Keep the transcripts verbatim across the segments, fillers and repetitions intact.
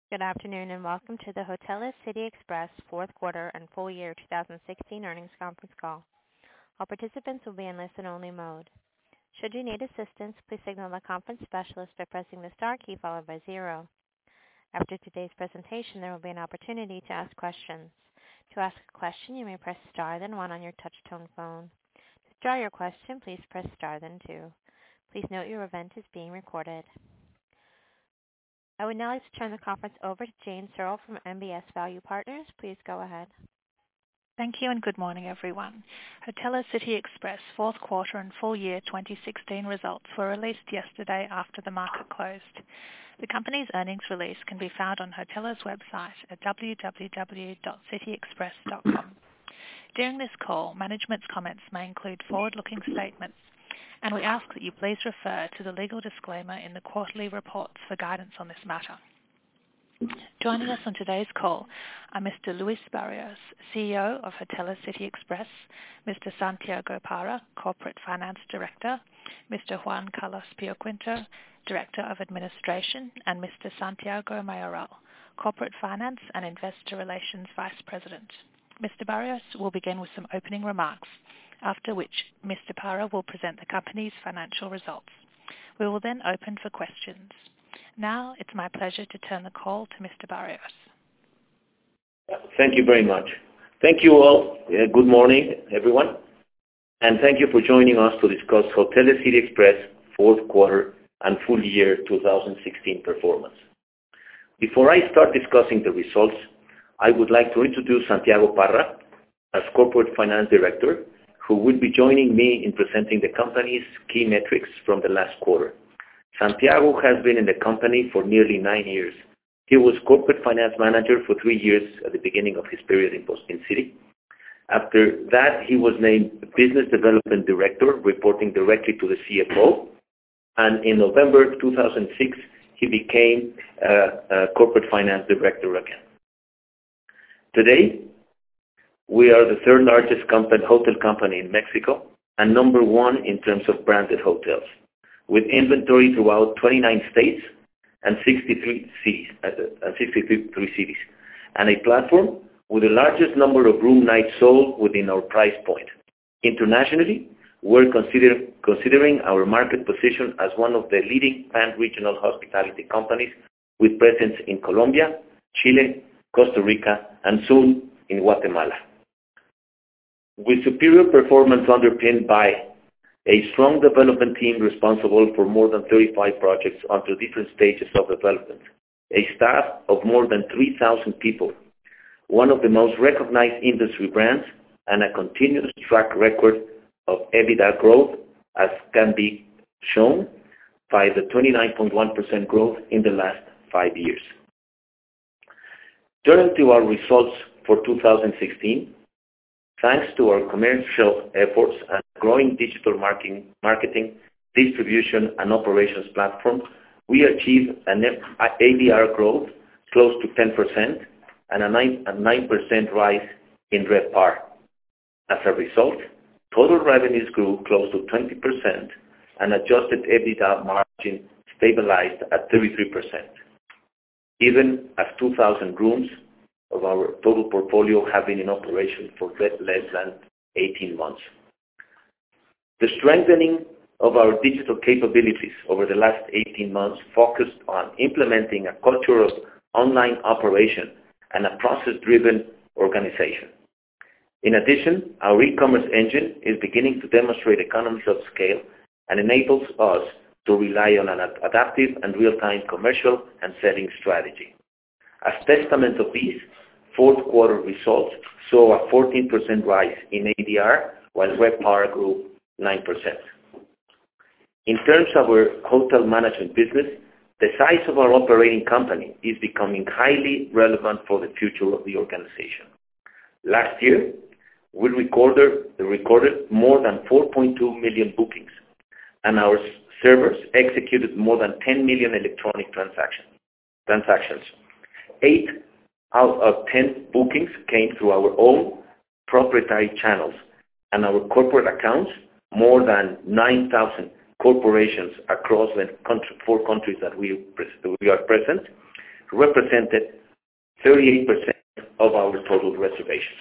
Good afternoon, and welcome to the Hoteles City Express fourth quarter and full year two thousand sixteen earnings conference call. All participants will be in listen-only mode. Should you need assistance, please signal the conference specialist by pressing the star key followed by zero. After today's presentation, there will be an opportunity to ask questions. To ask a question, you may press star then one on your touch-tone phone. To withdraw your question, please press star then two. Please note your event is being recorded. I would now like to turn the conference over to Jane Searle from M B S Value Partners. Please go ahead. Thank you and good morning, everyone. Hoteles City Express fourth quarter and full year twenty sixteen results were released yesterday after the market closed. The company's earnings release can be found on Hoteles' website at w w w dot city express dot com. During this call, management's comments may include forward-looking statements, and we ask that you please refer to the legal disclaimer in the quarterly reports for guidance on this matter. Joining us on today's call are Mister Luis Barrios, C E O of Hoteles City Express, Mister Santiago Parra, Corporate Finance Director, Mister Juan Carlos Pioquinto, Director of Administration, and Mister Santiago Mayoral, Corporate Finance and Investor Relations Vice President. Mister Barrios will begin with some opening remarks, after which Mister Parra will present the company's financial results. We will then open for questions. Now it's my pleasure to turn the call to Mister Barrios. Thank you very much. Thank you all. Uh, good morning, everyone. And thank you for joining us to discuss Hoteles City Express fourth quarter and full year two thousand sixteen performance. Before I start discussing the results, I would like to introduce Santiago Parra as Corporate Finance Director, who will be joining me in presenting the company's key metrics from the last quarter. Santiago has been in the company for nearly nine years. He was Corporate Finance Manager for three years at the beginning of his period in Boston City. After that, he was named Business Development Director, reporting directly to the C F O. And in November two thousand six, he became uh, uh, Corporate Finance Director again. Today, we are the third largest company, hotel company in Mexico and number one in terms of branded hotels, with inventory throughout twenty-nine states and sixty-three cities, uh, sixty-three cities, and a platform with the largest number of room nights sold within our price point. Internationally, we're consider, considering our market position as one of the leading pan-regional hospitality companies with presence in Colombia, Chile, Costa Rica, and soon in Guatemala. With superior performance underpinned by a strong development team responsible for more than thirty-five projects under different stages of development, a staff of more than three thousand people, one of the most recognized industry brands, and a continuous track record of EBITDA growth, as can be shown by the twenty-nine point one percent growth in the last five years. Turning to our results for two thousand sixteen, thanks to our commercial efforts and growing digital marketing, marketing, distribution, and operations platform, we achieved an A D R growth close to ten percent and a nine percent rise in RevPAR. As a result, total revenues grew close to twenty percent and adjusted EBITDA margin stabilized at thirty-three percent, even as two thousand rooms of our total portfolio have been in operation for less than eighteen months. The strengthening of our digital capabilities over the last eighteen months focused on implementing a culture of online operation and a process-driven organization. In addition, our e-commerce engine is beginning to demonstrate economies of scale and enables us to rely on an adaptive and real-time commercial and selling strategy. As testament of these, fourth quarter results saw a fourteen percent rise in A D R, while RevPAR grew nine percent. In terms of our hotel management business, the size of our operating company is becoming highly relevant for the future of the organization. Last year, we recorded, recorded more than four point two million bookings, and our servers executed more than ten million electronic transactions. transactions. Eight out of ten bookings came through our own proprietary channels, and our corporate accounts, more than nine thousand corporations across the country, four countries that we, we are present, represented thirty-eight percent of our total reservations.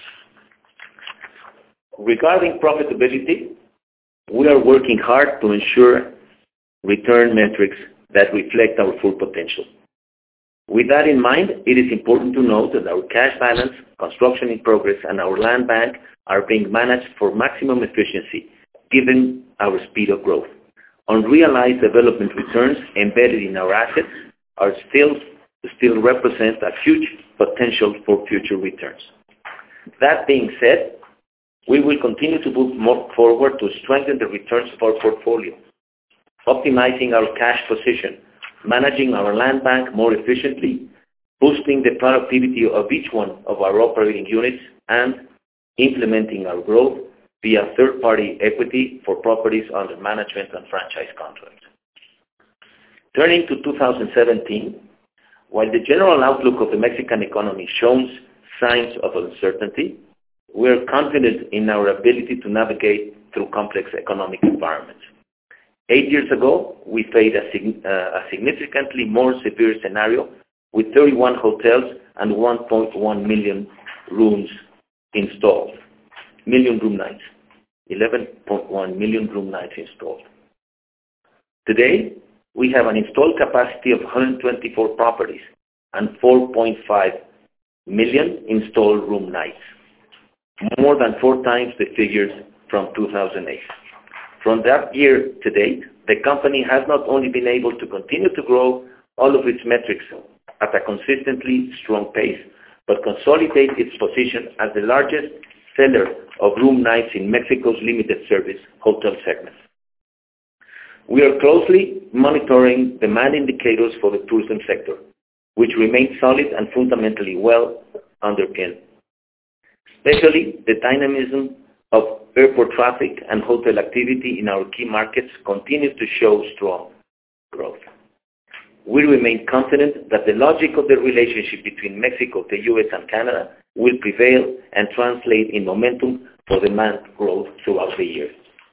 Regarding profitability, we are working hard to ensure return metrics that reflect our full potential. With that in mind, it is important to note that our cash balance, construction in progress, and our land bank are being managed for maximum efficiency, given our speed of growth. Unrealized development returns embedded in our assets are still, still represent a huge potential for future returns. That being said, we will continue to move more forward to strengthen the returns of our portfolio, optimizing our cash position, managing our land bank more efficiently, boosting the productivity of each one of our operating units, and implementing our growth via third-party equity for properties under management and franchise contracts. Turning to two thousand seventeen, while the general outlook of the Mexican economy shows signs of uncertainty, we are confident in our ability to navigate through complex economic environments. Eight years ago, we faced a, sig- uh, a significantly more severe scenario with thirty-one hotels and one point one million rooms installed, million room nights, eleven point one million room nights installed. Today, we have an installed capacity of one hundred twenty-four properties and four point five million installed room nights, more than four times the figures from two thousand eight. From that year to date, the company has not only been able to continue to grow all of its metrics at a consistently strong pace, but consolidate its position as the largest seller of room nights in Mexico's limited service hotel segment. We are closely monitoring demand indicators for the tourism sector, which remain solid and fundamentally well underpinned. Especially the dynamism of airport traffic and hotel activity in our key markets continues to show strong growth. We remain confident that the logic of the relationship between Mexico, the U S, and Canada will prevail and translate in momentum for demand growth throughout the year.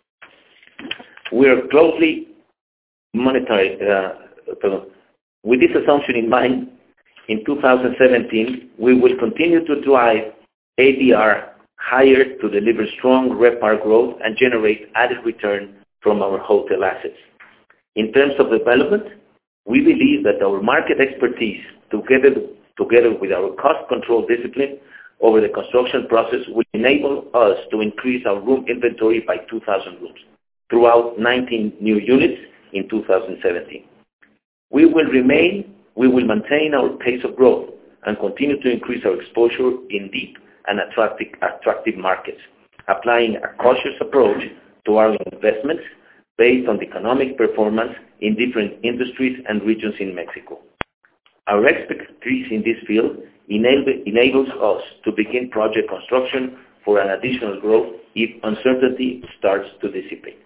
We are closely monitoring, uh, with this assumption in mind, in two thousand seventeen, we will continue to drive A D R higher to deliver strong RevPAR growth and generate added return from our hotel assets. In terms of development, we believe that our market expertise, together, together with our cost control discipline over the construction process, will enable us to increase our room inventory by two thousand rooms throughout nineteen new units in two thousand seventeen. We will remain, we will maintain our pace of growth and continue to increase our exposure in deep and attractive, attractive markets, applying a cautious approach to our investments based on the economic performance in different industries and regions in Mexico. Our expertise in this field enable, enables us to begin project construction for an additional growth if uncertainty starts to dissipate.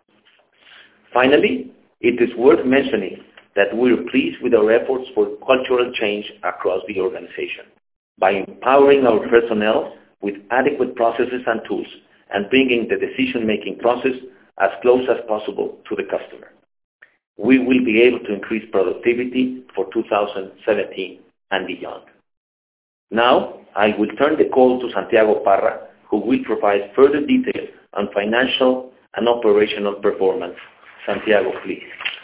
Finally, it is worth mentioning that we are pleased with our efforts for cultural change across the organization by empowering our personnel with adequate processes and tools and bringing the decision-making process as close as possible to the customer. We will be able to increase productivity for two thousand seventeen and beyond. Now, I will turn the call to Santiago Parra, who will provide further detail on financial and operational performance. Santiago, please.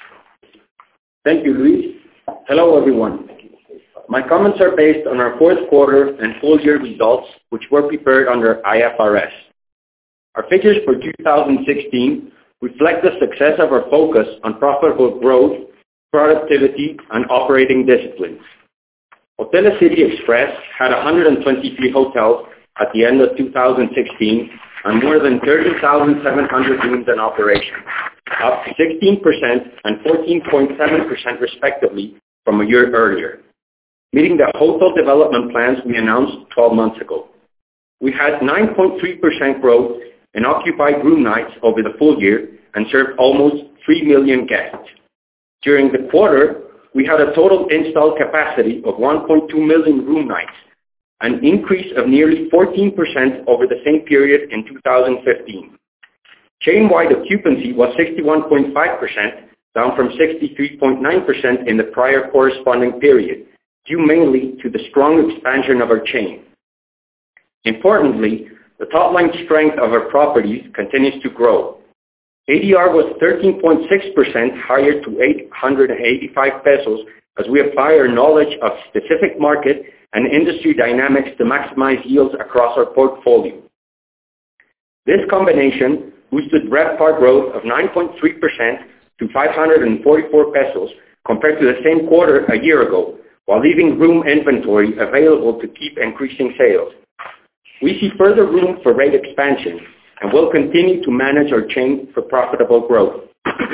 Thank you, Luis. Hello, everyone. My comments are based on our fourth quarter and full year results, which were prepared under I F R S. Our figures for two thousand sixteen reflect the success of our focus on profitable growth, productivity, and operating disciplines. Hoteles City Express had one hundred twenty-three hotels at the end of two thousand sixteen and more than thirty thousand seven hundred rooms in operation, up sixteen percent and fourteen point seven percent respectively from a year earlier, meeting the hotel development plans we announced twelve months ago. We had nine point three percent growth in occupied room nights over the full year and served almost three million guests. During the quarter, we had a total installed capacity of one point two million room nights, an increase of nearly fourteen percent over the same period in two thousand fifteen. Chain-wide occupancy was sixty-one point five percent, down from sixty-three point nine percent in the prior corresponding period, due mainly to the strong expansion of our chain. Importantly, the top-line strength of our properties continues to grow. A D R was thirteen point six percent higher to eight hundred eighty-five pesos as we apply our knowledge of specific market and industry dynamics to maximize yields across our portfolio. This combination boosted RevPAR growth of nine point three percent to five hundred forty-four pesos compared to the same quarter a year ago, while leaving room inventory available to keep increasing sales. We see further room for rate expansion and will continue to manage our chain for profitable growth.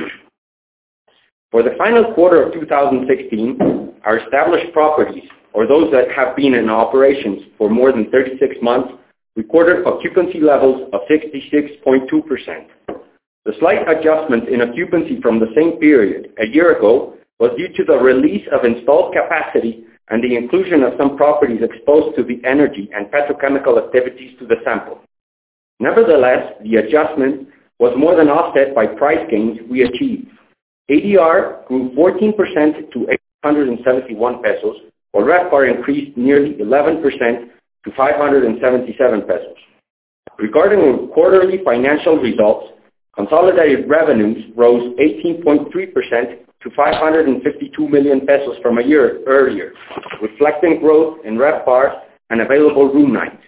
For the final quarter of two thousand sixteen, our established properties, or those that have been in operations for more than thirty-six months, recorded occupancy levels of sixty-six point two percent. The slight adjustment in occupancy from the same period a year ago was due to the release of installed capacity and the inclusion of some properties exposed to the energy and petrochemical activities to the sample. Nevertheless, the adjustment was more than offset by price gains we achieved. A D R grew fourteen percent to eight hundred seventy-one pesos, while RevPAR increased nearly eleven percent to five hundred seventy-seven pesos. Regarding quarterly financial results, consolidated revenues rose eighteen point three percent to five hundred fifty-two million pesos from a year earlier, reflecting growth in RevPAR and available room nights.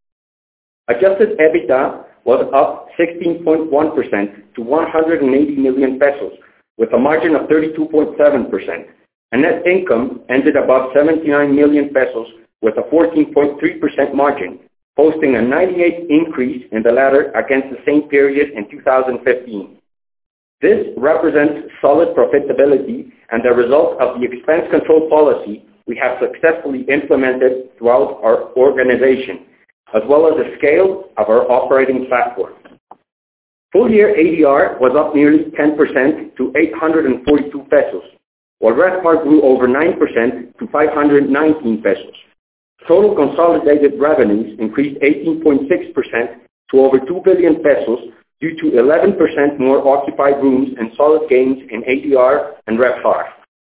Adjusted EBITDA was up sixteen point one percent to one hundred eighty million pesos, with a margin of thirty-two point seven percent. And net income ended above seventy-nine million pesos with a fourteen point three percent margin, posting a ninety-eight increase in the latter against the same period in two thousand fifteen. This represents solid profitability and the result of the expense control policy we have successfully implemented throughout our organization, as well as the scale of our operating platform. Full-year A D R was up nearly ten percent to eight hundred forty-two pesos, while RevPAR grew over nine percent to five hundred nineteen pesos. Total consolidated revenues increased eighteen point six percent to over two billion pesos due to eleven percent more occupied rooms and solid gains in A D R and RevPAR.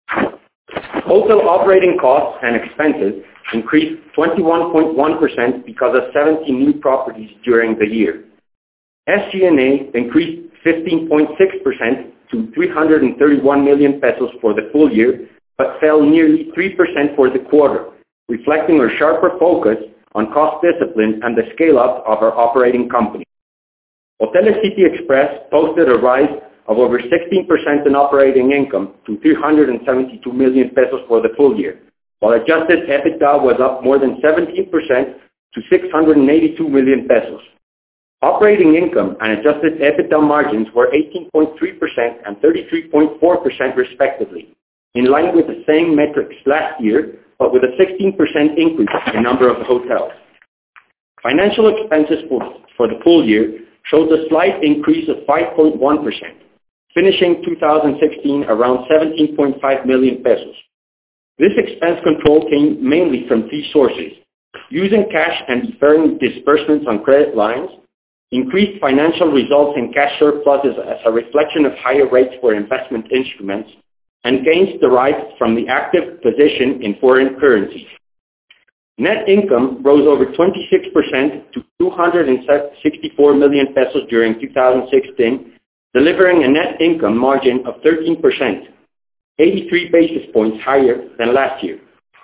Wholesale operating costs and expenses increased twenty-one point one percent because of seventy new properties during the year. S G and A increased fifteen point six percent to three hundred thirty-one million pesos for the full year, but fell nearly three percent for the quarter, reflecting our sharper focus on cost discipline and the scale-up of our operating company. Hoteles City Express posted a rise of over sixteen percent in operating income to three hundred seventy-two million pesos for the full year, while adjusted EBITDA was up more than seventeen percent to six hundred eighty-two million pesos. Operating income and adjusted EBITDA margins were eighteen point three percent and thirty-three point four percent respectively, in line with the same metrics last year, but with a sixteen percent increase in number of hotels. Financial expenses for, for the full year showed a slight increase of five point one percent, finishing two thousand sixteen around seventeen point five million pesos. This expense control came mainly from three sources: using cash and deferring disbursements on credit lines, increased financial results in cash surpluses as a reflection of higher rates for investment instruments, and gains derived from the active position in foreign currencies. Net income rose over twenty-six percent to two hundred sixty-four million pesos during two thousand sixteen, delivering a net income margin of thirteen percent, eighty-three basis points higher than last year.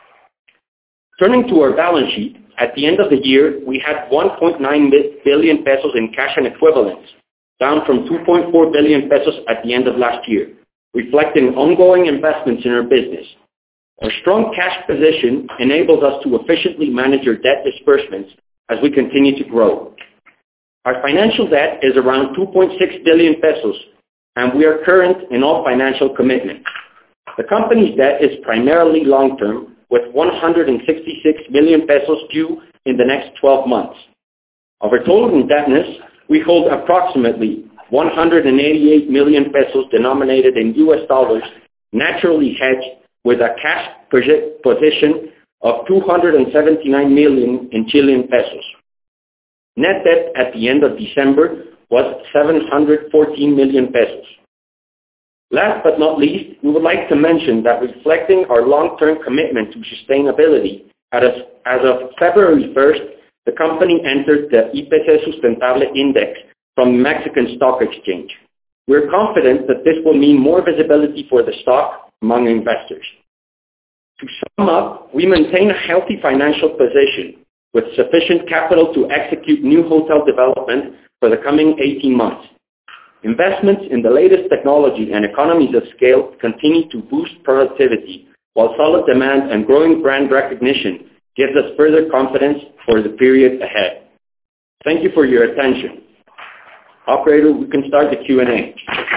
Turning to our balance sheet, at the end of the year, we had one point nine billion pesos in cash and equivalents, down from two point four billion pesos at the end of last year, reflecting ongoing investments in our business. Our strong cash position enables us to efficiently manage our debt disbursements as we continue to grow. Our financial debt is around two point six billion pesos, and we are current in all financial commitments. The company's debt is primarily long-term, with one hundred sixty-six million pesos due in the next twelve months. Of our total indebtedness, we hold approximately one hundred eighty-eight million pesos denominated in U S dollars, naturally hedged with a cash position of two hundred seventy-nine million in Chilean pesos. Net debt at the end of December was seven hundred fourteen million pesos. Last but not least, we would like to mention that reflecting our long-term commitment to sustainability, as of, as of February first, the company entered the I P C Sustentable Index from Mexican Stock Exchange. We're confident that this will mean more visibility for the stock among investors. To sum up, we maintain a healthy financial position with sufficient capital to execute new hotel development for the coming eighteen months. Investments in the latest technology and economies of scale continue to boost productivity, while solid demand and growing brand recognition gives us further confidence for the period ahead. Thank you for your attention. Operator, we can start the Q and A.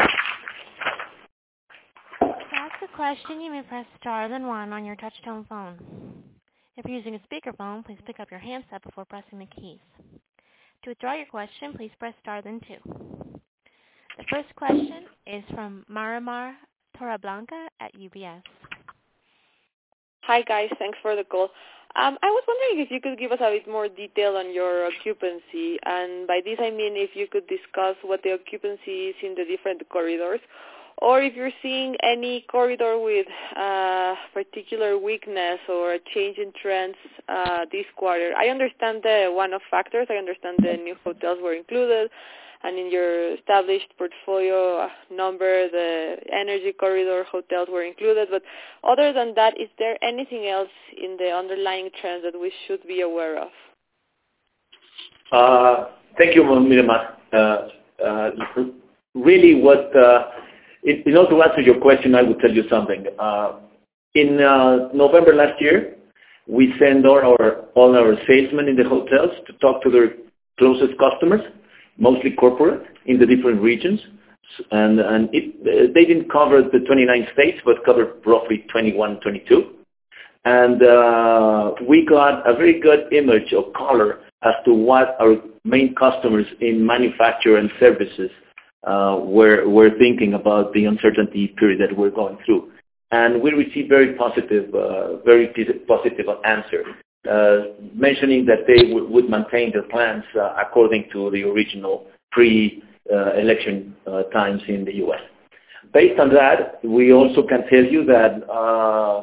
To ask a question, you may press star then one on your touch-tone phone. If you're using a speakerphone, please pick up your handset before pressing the keys. To withdraw your question, please press star then two. The first question is from Marimar Torreblanca at U B S. Hi guys, thanks for the call. Um, I was wondering if you could give us a bit more detail on your occupancy, and by this I mean if you could discuss what the occupancy is in the different corridors, or if you're seeing any corridor with uh, particular weakness or a change in trends uh, this quarter. I understand the one-off factors. I understand the new hotels were included, and in your established portfolio number, the energy corridor hotels were included. But other than that, is there anything else in the underlying trends that we should be aware of? Uh, thank you, Miramar. Uh, uh, really, what uh, in order to answer your question, I will tell you something. Uh, in uh, November last year, we sent all our all our salesmen in the hotels to talk to their closest customers, mostly corporate, in the different regions. And, and it, they didn't cover the twenty-nine states, but covered roughly twenty-one, twenty-two. And uh, we got a very good image or color as to what our main customers in manufacture and services uh, were, were thinking about the uncertainty period that we're going through. And we received very positive, uh, very positive answer. Uh, mentioning that they w- would maintain their plans uh, according to the original pre-election uh, uh, times in the U S. Based on that, we also can tell you that uh,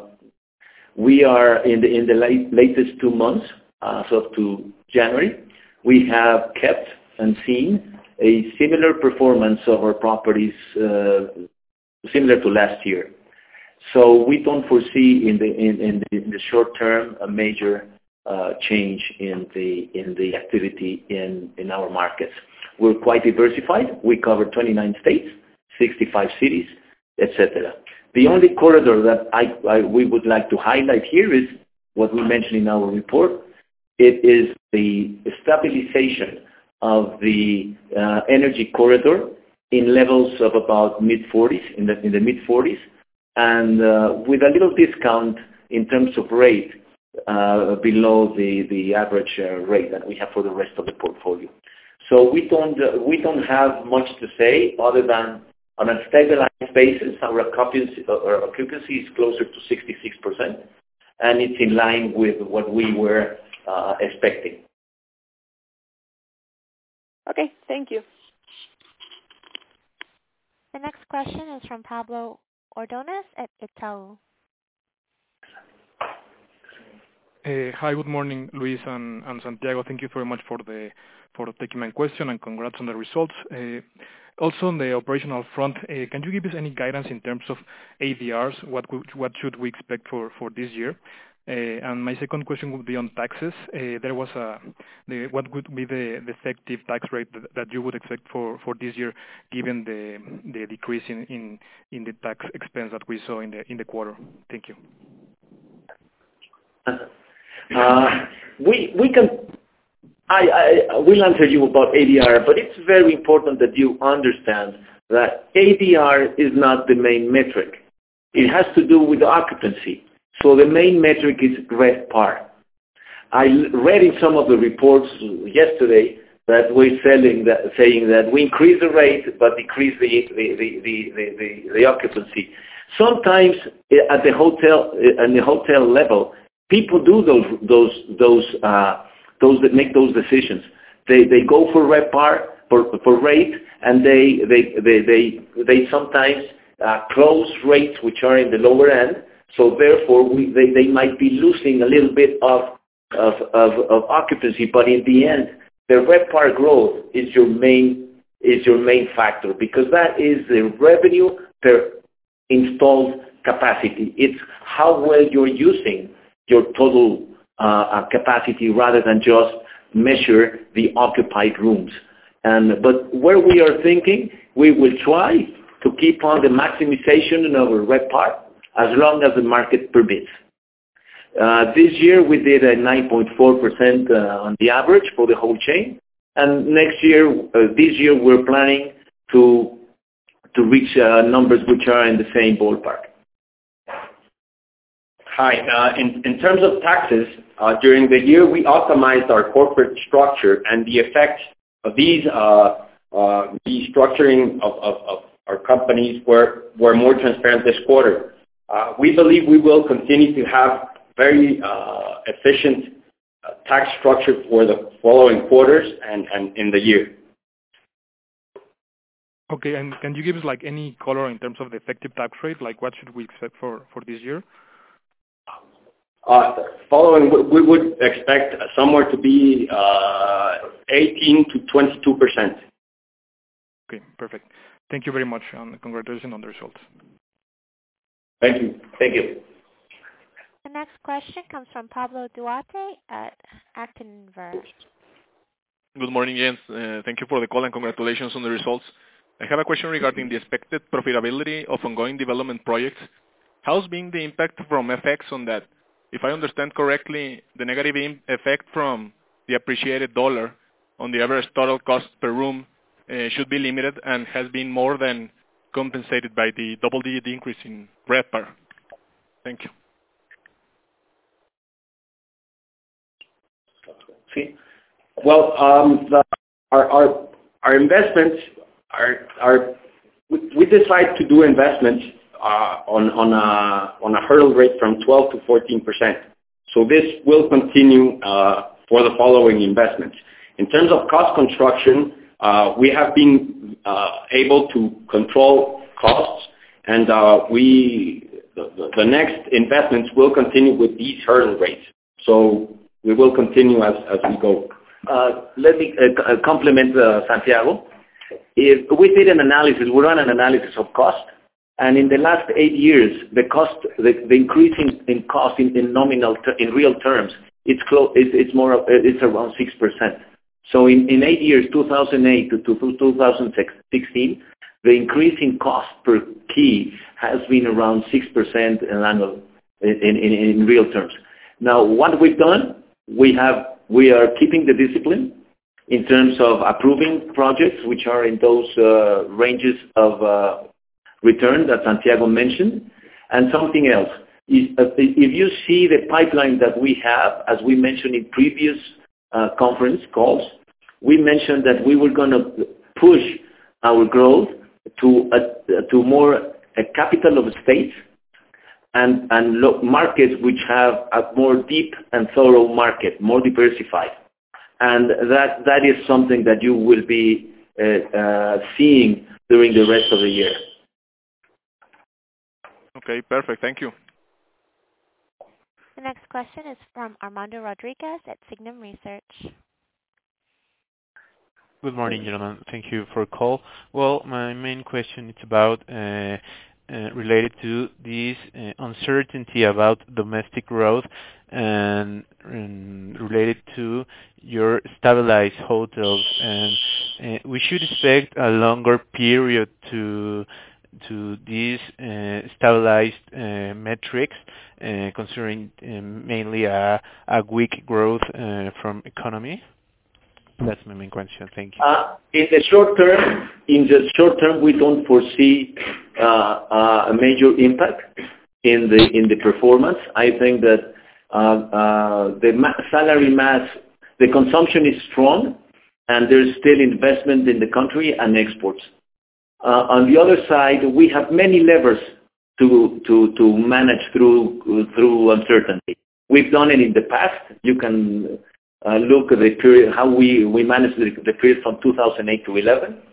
we are in the in the late, latest two months, uh, so up to January, we have kept and seen a similar performance of our properties, uh, similar to last year. So we don't foresee in the in, in the, in the short term a major uh, change in the in the activity in, in our markets. We're quite diversified. We cover twenty-nine states, sixty-five cities, et cetera. The only corridor that I, I we would like to highlight here is what we mentioned in our report. It is the stabilization of the uh, energy corridor in levels of about mid forties, in the in the mid forties. And uh, with a little discount in terms of rate uh, below the, the average uh, rate that we have for the rest of the portfolio. So we don't uh, we don't have much to say other than on a stabilized basis, our occupancy, our occupancy is closer to sixty-six percent, and it's in line with what we were uh, expecting. Okay, thank you. The next question is from Pablo Ordonez at Itaú. Uh, hi, good morning, Luis and, and Santiago. Thank you very much for the for taking my question, and congrats on the results. Uh, also, on the operational front, uh, can you give us any guidance in terms of A D Rs? What could, what should we expect for, for this year? Uh, and my second question would be on taxes. Uh, there was a the, what would be the, the effective tax rate that, that you would expect for, for this year, given the the decrease in, in, in the tax expense that we saw in the in the quarter? Thank you. Uh, we we can. I, I will answer you about A D R, but it's very important that you understand that A D R is not the main metric. It has to do with occupancy. So the main metric is RevPAR. I read in some of the reports yesterday that we're selling that, saying that we increase the rate but decrease the the, the, the, the, the, the occupancy. Sometimes at the hotel at the hotel level, people do those those those uh, those that make those decisions. They they go for RevPAR for for rate, and they they they they, they sometimes uh, close rates which are in the lower end. So therefore, we, they, they might be losing a little bit of, of, of, of occupancy, but in the end, the RevPAR growth is your main is your main factor, because that is the revenue per installed capacity. It's how well you're using your total uh, capacity rather than just measure the occupied rooms. And but where we are thinking, we will try to keep on the maximization of our RevPAR as long as the market permits. Uh, this year we did a nine point four percent uh, on the average for the whole chain. And next year, uh, this year, we're planning to to reach uh, numbers which are in the same ballpark. Hi. Uh, in, in terms of taxes, uh, during the year, we optimized our corporate structure, and the effects of these uh, uh, restructuring of, of, of our companies were, were more transparent this quarter. Uh, we believe we will continue to have very uh, efficient Uh, tax structure for the following quarters and, and in the year. Okay, and can you give us like any color in terms of the effective tax rate? Like what should we expect for, for this year? Uh, following, we would expect somewhere to be uh, eighteen to twenty-two percent. Okay, perfect. Thank you very much, and congratulations on the results. Thank you. Thank you. The next question comes from Pablo Duarte at Actinver. Good morning, Jens. Uh, thank you for the call and congratulations on the results. I have a question regarding the expected profitability of ongoing development projects. How's being the impact from F X on that? If I understand correctly, the negative effect from the appreciated dollar on the average total cost per room uh, should be limited and has been more than compensated by the double-digit increase in RevPAR. Thank you. Well, um, the, our, our our investments are are we, we decide to do investments uh, on on a on a hurdle rate from twelve to fourteen percent. So this will continue uh, for the following investments. In terms of cost construction, uh, we have been uh, able to control costs, and uh, we the, the next investments will continue with these hurdle rates. So we will continue as as we go. Uh, let me uh, compliment uh, Santiago. If we did an analysis, we ran an analysis of cost, and in the last eight years, the cost, the, the increase in, in cost in, in nominal, ter- in real terms, it's close, it's, it's more, it's around six percent. So in, in eight years, two thousand eight to two thousand sixteen, the increase in cost per key has been around six percent in annual, in, in, in real terms. Now, what we've done, we have We are keeping the discipline in terms of approving projects which are in those uh, ranges of uh, return that Santiago mentioned. And something else, is, uh, if you see the pipeline that we have, as we mentioned in previous uh, conference calls, we mentioned that we were going to push our growth to a, to more a capital of states and, and lo- markets which have a more deep and thorough market, more diversified. And that, that is something that you will be uh, uh, seeing during the rest of the year. Okay, perfect. Thank you. The next question is from Armando Rodriguez at Signum Research. Good morning, gentlemen. Thank you for the call. Well, my main question is about uh, Uh, related to this uh, uncertainty about domestic growth and, and related to your stabilized hotels, and uh, we should expect a longer period to to these uh, stabilized uh, metrics, uh, considering uh, mainly a, a weak growth uh, from economy. That's my main question. Thank you. Uh, in the short term, in the short term, we don't foresee uh, uh, a major impact in the in the performance. I think that uh, uh, the ma- salary mass, the consumption is strong, and there's still investment in the country and exports. Uh, on the other side, we have many levers to to to manage through through uncertainty. We've done it in the past. You can. Uh, look at the period, how we, we managed the, the period from two thousand eight to eleven.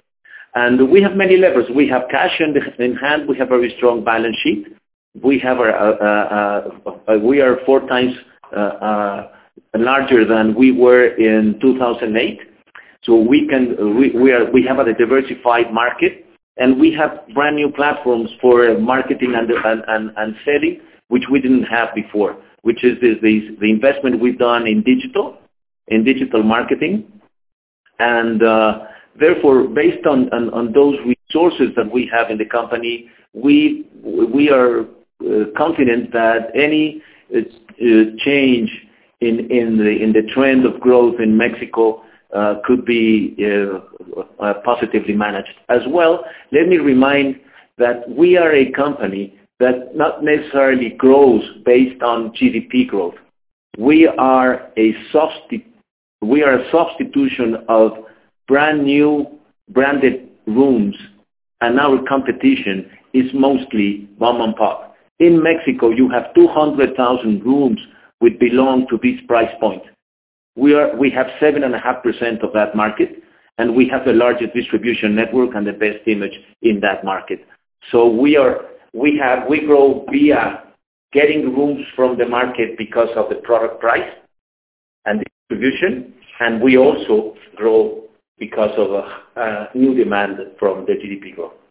And we have many levers. We have cash in, the, in hand. We have a very strong balance sheet. We have a, uh, uh, uh, we are four times uh, uh, larger than we were in two thousand eight. So we can we, we are we have a diversified market, and we have brand new platforms for marketing and and, and, and selling, which we didn't have before. Which is the, the the investment we've done in digital, in digital marketing, and uh, therefore, based on, on on those resources that we have in the company, we we are uh, confident that any uh, change in in the in the trend of growth in Mexico uh, could be uh, uh, positively managed. As well, let me remind that we are a company that not necessarily grows based on G D P growth. We are a substi- we are a substitution of brand new branded rooms, and our competition is mostly mom and pop. In Mexico, you have two hundred thousand rooms which belong to this price point. We are we have seven and a half percent of that market, and we have the largest distribution network and the best image in that market. So we are. We have we grow via getting rooms from the market because of the product price and distribution, and we also grow because of a, a new demand from the G D P growth.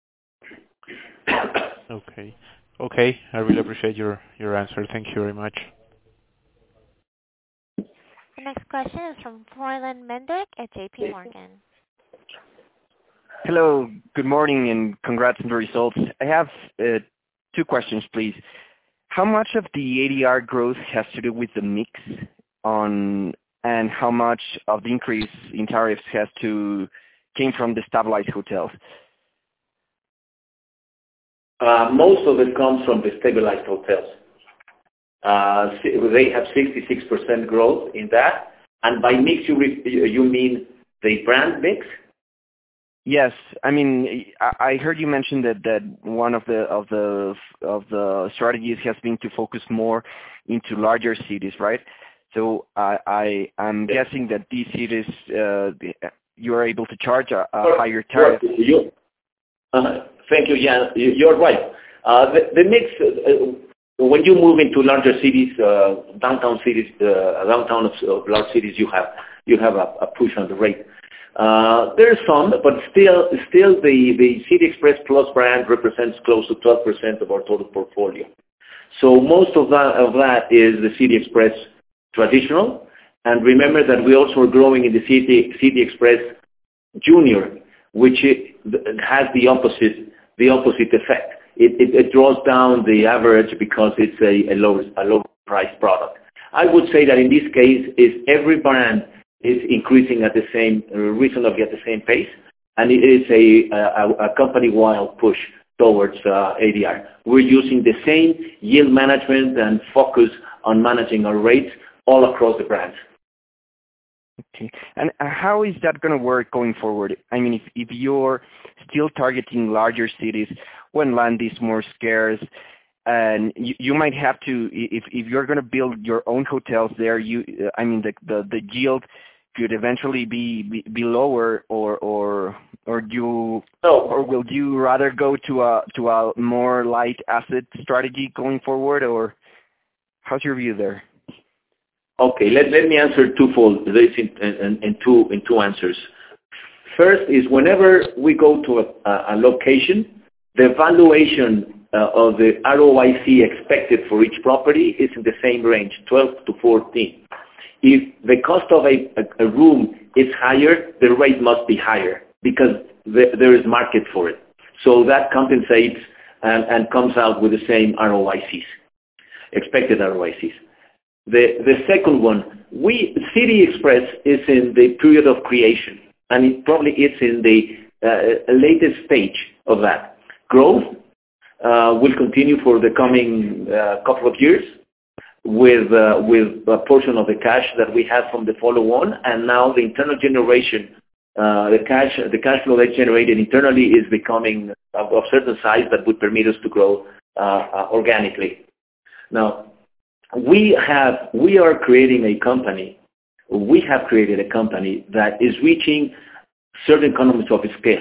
Okay, okay. I really appreciate your your answer. Thank you very much. The next question is from Froylan Mendek at J P Morgan. Hello, good morning, and congrats on the results. I have uh, two questions, please. How much of the A D R growth has to do with the mix on, and how much of the increase in tariffs has to came from the stabilized hotels? Uh, most of it comes from the stabilized hotels. Uh, they have sixty-six percent growth in that, and by mix you re- you mean the brand mix? Yes, I mean, I heard you mention that, that one of the of the of the strategies has been to focus more into larger cities, right? So I, I I'm yeah. guessing that these cities uh, you are able to charge a, a higher tariff. You, uh, thank you. Yeah, you're right. Uh, the, the mix uh, when you move into larger cities, uh, downtown cities, uh, downtown of, of large cities, you have you have a, a push on the rate. Uh, there's some, but still, still the, the City Express Plus brand represents close to twelve percent of our total portfolio. So most of that, of that is the City Express traditional. And remember that we also are growing in the City, City Express Junior, which it has the opposite, the opposite effect. It, it, it draws down the average because it's a, a low, a low price product. I would say that in this case, is every brand is increasing at the same, reasonably at the same pace, and it is a, a, a company-wide push towards uh, A D R. We're using the same yield management and focus on managing our rates all across the brands. Okay, and how is that going to work going forward? I mean, if, if you're still targeting larger cities when land is more scarce, and you, you might have to, if if you're going to build your own hotels there, you, I mean, the the, the yield could eventually be, be, be lower, or or or you no. or will you rather go to a to a more light asset strategy going forward, or how's your view there? Okay, let let me answer twofold this in, in, in two in two answers. First is whenever we go to a, a location, the valuation Uh, of the R O I C expected for each property is in the same range, twelve to fourteen. If the cost of a, a, a room is higher, the rate must be higher because the, there is market for it. So that compensates and, and comes out with the same R O I Cs, expected R O I Cs. The, the second one, we City Express is in the period of creation, and it probably is in the uh, latest stage of that. Growth Uh, will continue for the coming uh, couple of years with uh, with a portion of the cash that we have from the follow-on, and now the internal generation, uh, the cash the cash flow that's generated internally is becoming of, of certain size that would permit us to grow uh, uh, organically. Now, we have we are creating a company. We have created a company that is reaching certain economies of scale.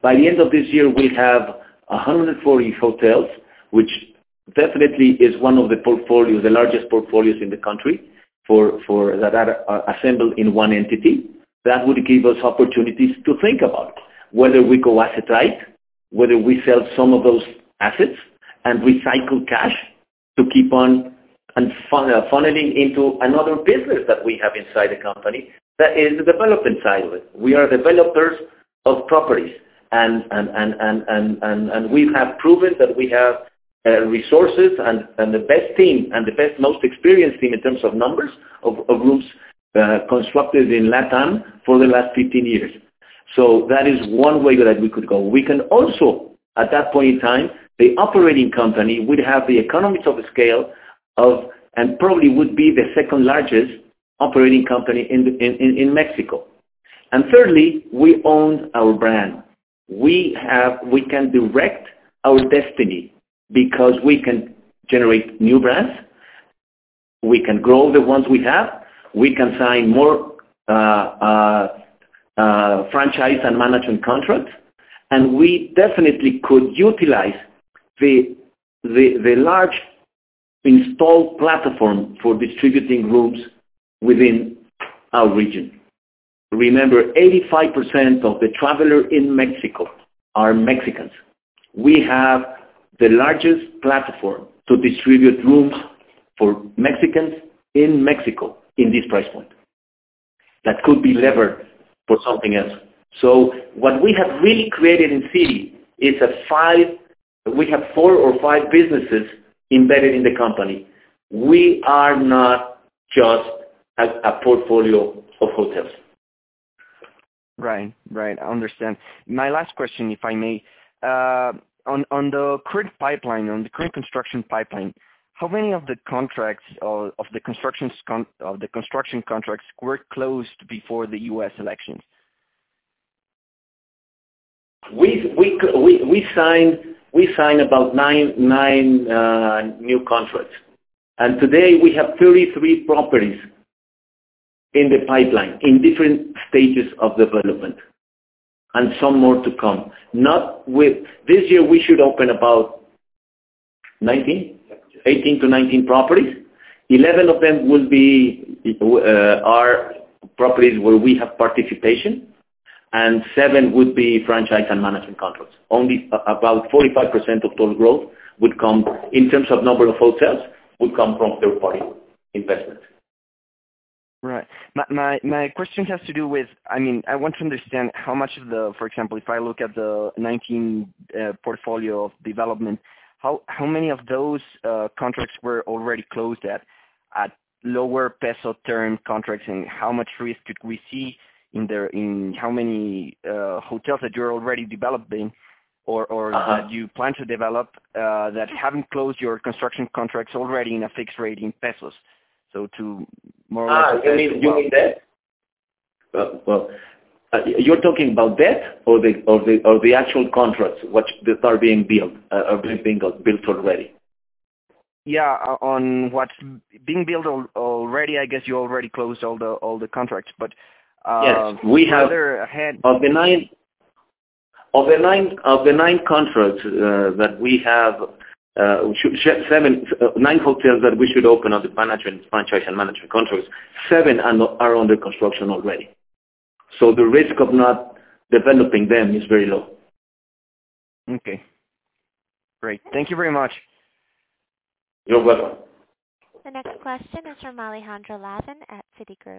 By the end of this year, we'll have one hundred forty hotels, which definitely is one of the portfolios, the largest portfolios in the country for, for that are uh, assembled in one entity. That would give us opportunities to think about whether we go asset light, whether we sell some of those assets and recycle cash to keep on and fun, uh, funneling into another business that we have inside the company, that is the development side of it. We are developers of properties, and and, and, and, and, and, and we have proven that we have uh, resources and, and the best team and the best, most experienced team in terms of numbers of, of rooms uh, constructed in LATAM for the last fifteen years. So that is one way that we could go. We can also, at that point in time, the operating company would have the economies of scale of, and probably would be the second largest operating company in, the, in, in Mexico. And thirdly, we own our brand. We have, we can direct our destiny because we can generate new brands. We can grow the ones we have. We can sign more uh, uh, uh, franchise and management contracts. And we definitely could utilize the, the, the large installed platform for distributing rooms within our region. Remember, eighty-five percent of the travelers in Mexico are Mexicans. We have the largest platform to distribute rooms for Mexicans in Mexico in this price point. That could be levered for something else. So what we have really created in City is a five, we have four or five businesses embedded in the company. We are not just a, a portfolio of hotels. Right, right. I understand. My last question, if I may, uh, on on the current pipeline, on the current construction pipeline, how many of the contracts or of the construction con- of the construction contracts were closed before the U S elections? We we we we signed we signed about nine nine uh, new contracts, and today we have thirty-three properties in the pipeline in different stages of development, and some more to come. Not with this year, we should open about nineteen, eighteen to nineteen properties. eleven of them will be uh, our properties where we have participation, and seven would be franchise and management contracts. Only about forty-five percent of total growth would come, in terms of number of hotels, would come from third-party investment. Right. My, my my question has to do with, I mean, I want to understand how much of the, for example, if I look at the nineteen uh, portfolio of development, how how many of those uh, contracts were already closed at at lower peso term contracts, and how much risk could we see in there, in how many uh, hotels that you're already developing or, or uh-huh. that you plan to develop uh, that haven't closed your construction contracts already in a fixed rate in pesos? So to more or less... Ah, you mean, you mean debt? Well, well uh, you're talking about debt or the or the or the actual contracts which that are being built uh, are being built already? Yeah, on what's being built al- already. I guess you already closed all the all the contracts, but uh, yes, we have ahead of the nine of the nine of the nine contracts uh, that we have. Uh, seven, uh, nine hotels that we should open on the management, franchise and management contracts, seven are, not, are under construction already. So the risk of not developing them is very low. Okay. Great. Thank you very much. You're welcome. The next question is from Alejandro Lavin at Citigroup.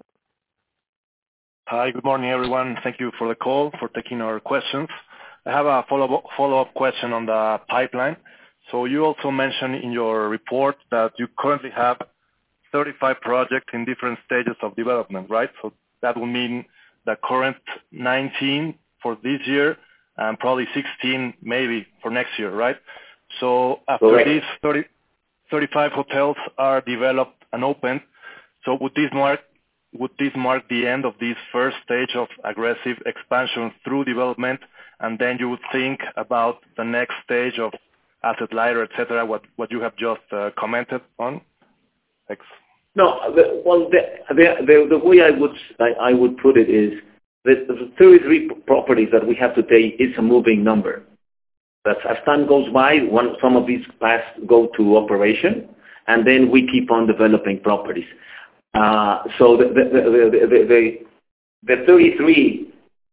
Hi, good morning, everyone. Thank you for the call, for taking our questions. I have a follow-up, follow-up question on the pipeline. So you also mentioned in your report that you currently have thirty-five projects in different stages of development, right? So that will mean the current nineteen for this year and probably sixteen maybe for next year, right? So after Correct. these thirty, thirty-five hotels are developed and opened, so would this mark would this mark the end of this first stage of aggressive expansion through development, and then you would think about the next stage of asset lighter, et cetera, what, what you have just uh, commented on? Thanks. No, the, well, the, the, the, the way I would I, I would put it is the, the thirty-three properties that we have today is a moving number. But as time goes by, one, some of these paths go to operation, and then we keep on developing properties. Uh, so the, the, the, the, the, the thirty-three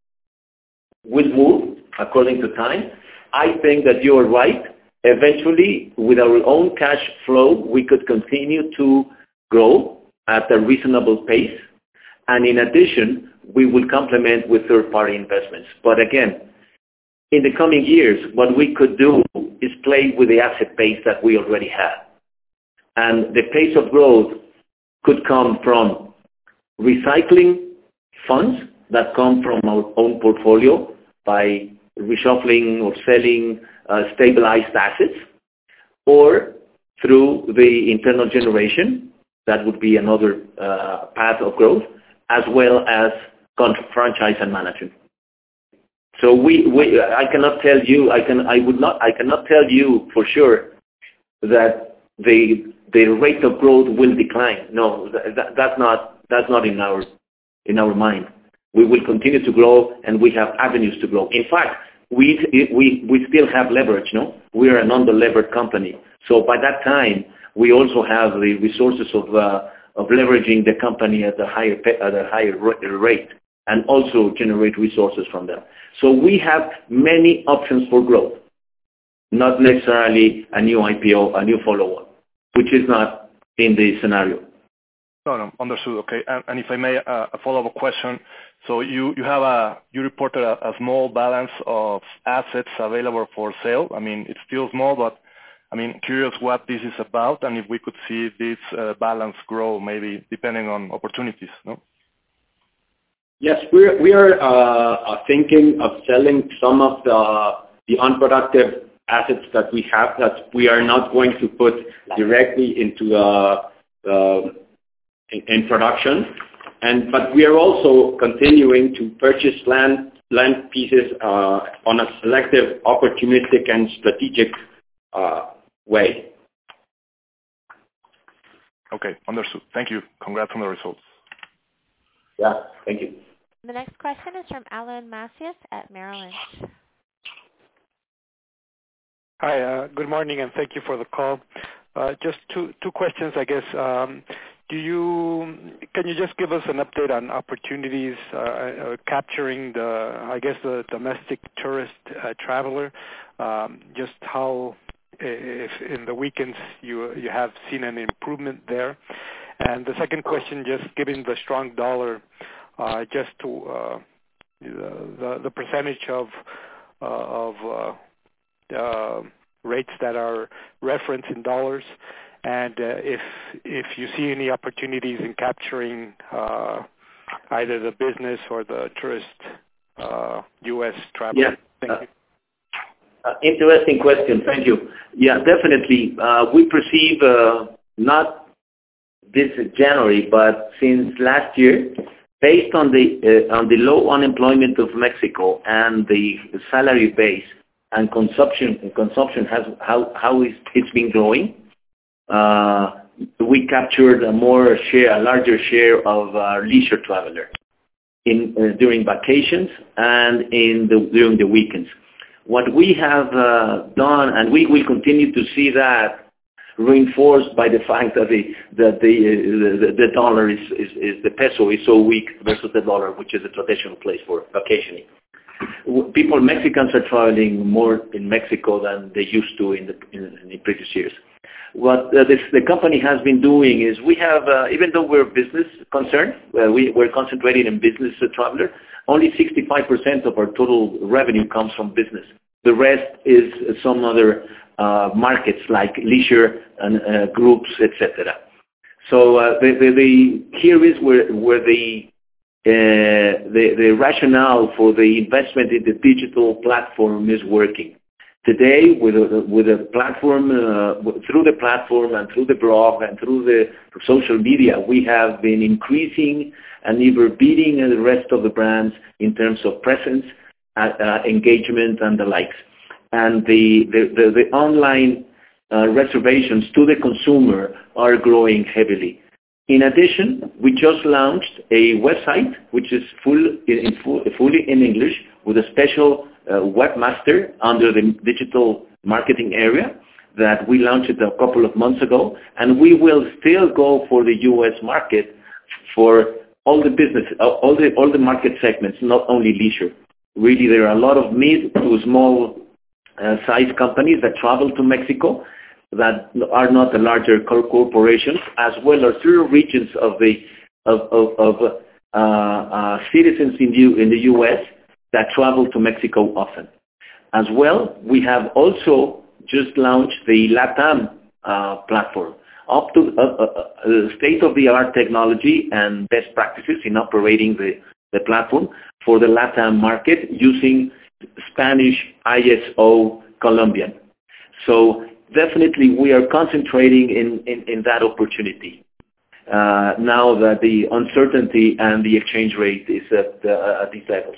will move according to time. I think that you are right. Eventually, with our own cash flow, we could continue to grow at a reasonable pace. And in addition, we will complement with third-party investments. But again, in the coming years, what we could do is play with the asset base that we already have. And the pace of growth could come from recycling funds that come from our own portfolio by reshuffling or selling uh, stabilized assets, or through the internal generation. That would be another uh, path of growth, as well as franchise and management. So we, we, I cannot tell you, I can, I would not, I cannot tell you for sure that the the rate of growth will decline. No, that, that's not that's not in our in our mind. We will continue to grow, and we have avenues to grow. In fact, we we we still have leverage. No, we are an under-levered company. So by that time, we also have the resources of uh, of leveraging the company at a higher at a higher rate, and also generate resources from them. So we have many options for growth, not necessarily a new I P O, a new follow-on, which is not in the scenario. No, no, understood. Okay, and, and if I may, uh, a follow-up question. So you, you have a you reported a, a small balance of assets available for sale. I mean, it's still small, but I mean, curious what this is about, and if we could see this uh, balance grow, maybe depending on opportunities. No. Yes, we're, we are uh, thinking of selling some of the, the unproductive assets that we have that we are not going to put directly into uh, uh, in, in production. And but we are also continuing to purchase land land pieces uh, on a selective, opportunistic, and strategic uh, way. Okay, understood. Thank you. Congrats on the results. Yeah, thank you. The next question is from Alan Macias at Merrill Lynch. Hi, uh, good morning, and thank you for the call. Uh, just two two questions, I guess. Um, do you can you just give us an update on opportunities uh, uh, capturing the I guess the domestic tourist uh, traveler? Um, just how, if in the weekends you you have seen an improvement there? And the second question, just given the strong dollar. Uh, just to uh, the the percentage of uh, of uh, uh, rates that are referenced in dollars, and uh, if if you see any opportunities in capturing uh, either the business or the tourist uh, U S travel. Yeah. Thank uh, you. Uh, interesting question. Thank you. Yeah, definitely. Uh, we perceive uh, not this January, but since last year. Based on the uh, on the low unemployment of Mexico and the salary base and consumption consumption has how how is it's been growing, uh, we captured a more share, a larger share of uh, leisure traveler in uh, during vacations and in the during the weekends. What we have uh, done, and we will continue to see that. Reinforced by the fact that the that the uh, the, the dollar is, is is the peso is so weak versus the dollar, which is a traditional place for vacationing. People, Mexicans are traveling more in Mexico than they used to in the in, in the previous years. What uh, this, the company has been doing is we have, uh, even though we're business concerned, uh, we we're concentrating in business uh, traveler. Only sixty-five percent of our total revenue comes from business. The rest is some other uh, markets like leisure and uh, groups, et cetera. So uh, the, the, the here is where where the, uh, the the rationale for the investment in the digital platform is working. Today, with a, with a platform, uh, through the platform and through the blog and through the social media, we have been increasing and even beating the rest of the brands in terms of presence, uh, uh, engagement, and the likes. And the, the, the, the online uh, reservations to the consumer are growing heavily. In addition, we just launched a website which is full in, full, fully in English with a special uh, webmaster under the digital marketing area that we launched a couple of months ago, and we will still go for the U S market for all the business, all the all the market segments, not only leisure. Really, there are a lot of mid to small uh, size companies that travel to Mexico that are not the larger corporations, as well as through regions of the of of, of uh, uh, citizens in the in the U S that travel to Mexico often. As well, we have also just launched the LATAM uh, platform, up to uh, uh, uh, state-of-the-art technology and best practices in operating the, the platform for the LATAM market using Spanish I S O Colombian. So definitely we are concentrating in, in, in that opportunity uh, now that the uncertainty and the exchange rate is at, uh, at these levels.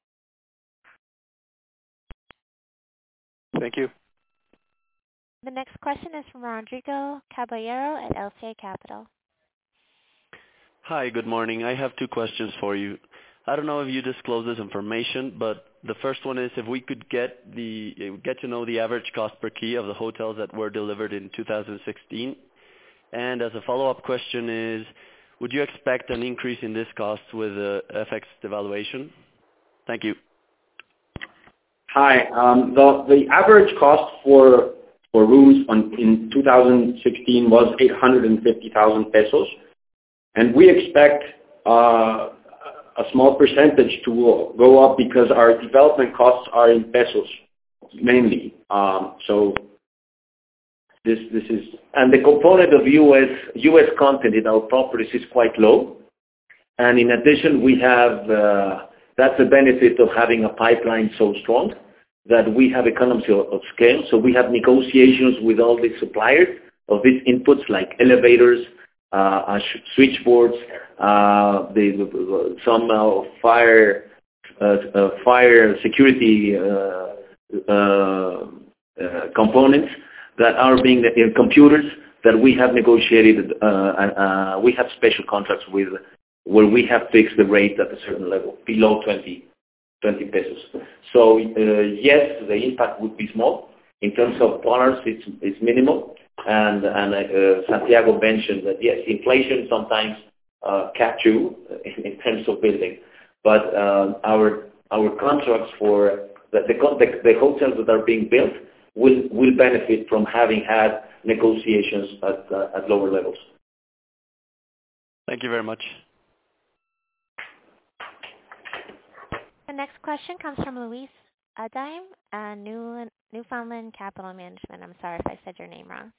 Thank you. The next question is from Rodrigo Caballero at L C A Capital. Hi, good morning. I have two questions for you. I don't know if you disclose this information, but the first one is if we could get the get to know the average cost per key of the hotels that were delivered in two thousand sixteen. And as a follow-up question is, would you expect an increase in this cost with the F X devaluation? Thank you. Hi. Um, the the average cost for for rooms on, in two thousand sixteen was eight hundred fifty thousand pesos, and we expect uh, a small percentage to go up because our development costs are in pesos mainly. Um, so this this is and the component of U S U S content in our properties is quite low, and in addition we have uh, that's a benefit of having a pipeline so strong that we have economies of scale. So we have negotiations with all the suppliers of these inputs like elevators, uh, uh, switchboards, uh, the, the, some uh, fire uh, uh, fire security uh, uh, uh, components that are being in computers that we have negotiated. Uh, uh, we have special contracts with where we have fixed the rate at a certain level below twenty pesos. So uh, yes, the impact would be small. In terms of dollars, it's, it's minimal. And, and uh, Santiago mentioned that yes, inflation sometimes uh, catch you in, in terms of building. But uh, our our contracts for the, the, the, the hotels that are being built will, will benefit from having had negotiations at, uh, at lower levels. Thank you very much. The next question comes from Luis Adaim, uh, New, Newfoundland Capital Management. I'm sorry if I said your name wrong.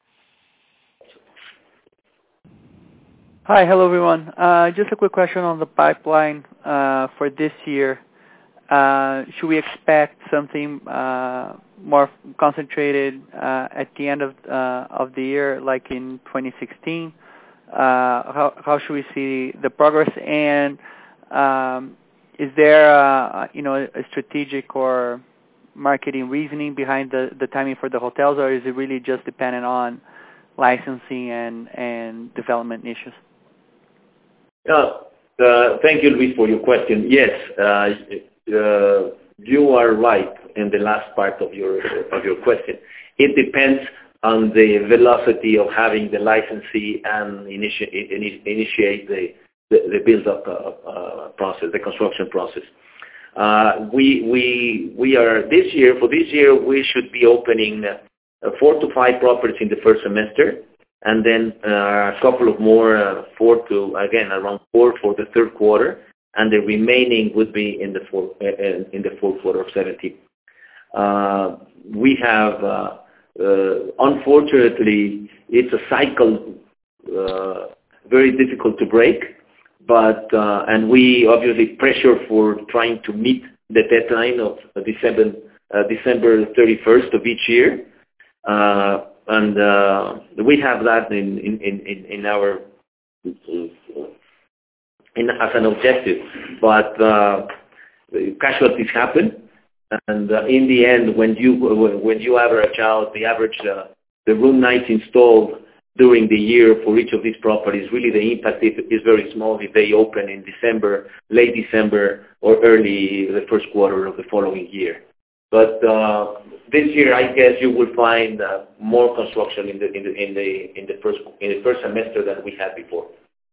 Hi, hello everyone. Uh, just a quick question on the pipeline uh, for this year. Uh, should we expect something uh, more concentrated uh, at the end of uh, of the year, like in twenty sixteen? Uh, how how should we see the progress? And um, is there a, you know a strategic or marketing reasoning behind the, the timing for the hotels, or is it really just dependent on licensing and, and development issues? Uh, uh, thank you, Luis, for your question. Yes, uh, uh, you are right in the last part of your of your question. It depends on the velocity of having the licensee and initiate initiate the the, the build-up uh, uh, process, the construction process. Uh, we we we are this year for this year we should be opening uh, four to five properties in the first semester, and then uh, a couple of more, uh, four to again around four for the third quarter, and the remaining would be in the fourth uh, in the fourth quarter of seventeen. Uh, we have uh, uh, unfortunately it's a cycle uh, very difficult to break. But uh, and we obviously pressure for trying to meet the deadline of December uh, December thirty-first of each year, uh, and uh, we have that in in in, in our in, as an objective. But uh, casualties happen, and uh, in the end, when you when you average out the average uh, the room nights installed during the year for each of these properties. Really, the impact is very small if they open in December, late December, or early the first quarter of the following year. But uh, this year, I guess you will find uh, more construction in the in the in the in the first in the first semester than we had before.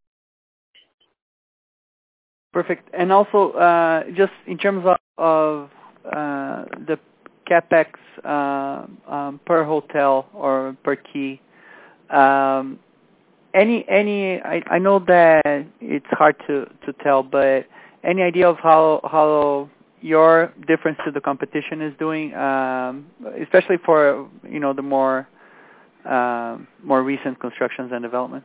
Perfect. And also, uh, just in terms of, of uh, the capex uh, um, per hotel or per key, um, any any I, I know that it's hard to, to tell, but any idea of how how your difference to the competition is doing, um, especially for you know the more uh, more recent constructions and developments?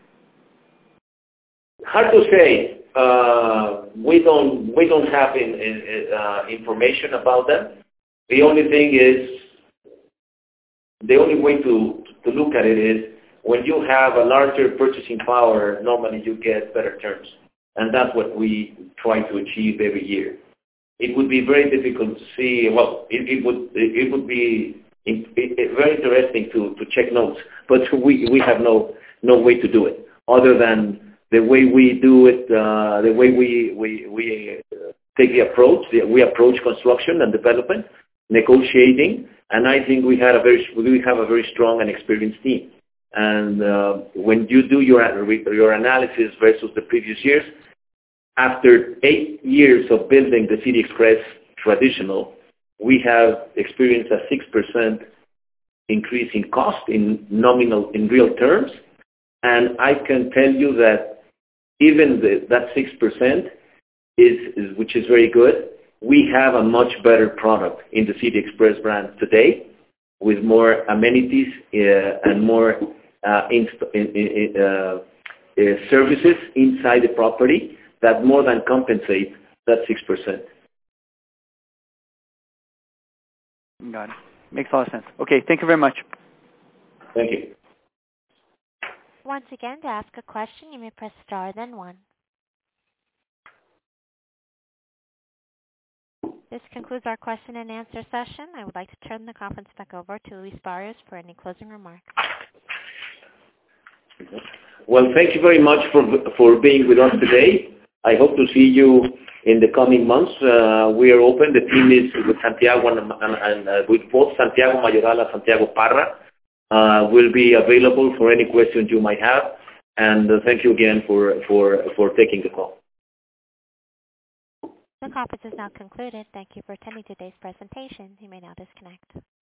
Hard to say. Uh, we don't we don't have in, in, uh, information about them. The only thing is, the only way to to look at it is when you have a larger purchasing power. Normally, you get better terms, and that's what we try to achieve every year. It would be very difficult to see. Well, it, it would it would be it, it, very interesting to, to check notes, but we we have no no way to do it other than the way we do it, uh, the way we we we uh, take the approach. We approach construction and development, negotiating, and I think we had a very we have a very strong and experienced team. And uh, when you do your your analysis versus the previous years, after eight years of building the City Express traditional, we have experienced a six percent increase in cost in nominal, in real terms. And I can tell you that even the, that six percent is, is, which is very good, we have a much better product in the City Express brand today with more amenities uh, and more uh, inst- in, in, uh, uh, services inside the property that more than compensate that six percent. Got it. Makes a lot of sense. Okay, thank you very much. Thank you. Once again, to ask a question, you may press star, then one. This concludes our question and answer session. I would like to turn the conference back over to Luis Barrios for any closing remarks. Well, thank you very much for for being with us today. I hope to see you in the coming months. Uh, we are open. The team is with Santiago and, and, and uh, with both Santiago Mayoral and Santiago Parra. Uh, will be available for any questions you might have. And uh, thank you again for, for, for taking the call. The conference is now concluded. Thank you for attending today's presentation. You may now disconnect.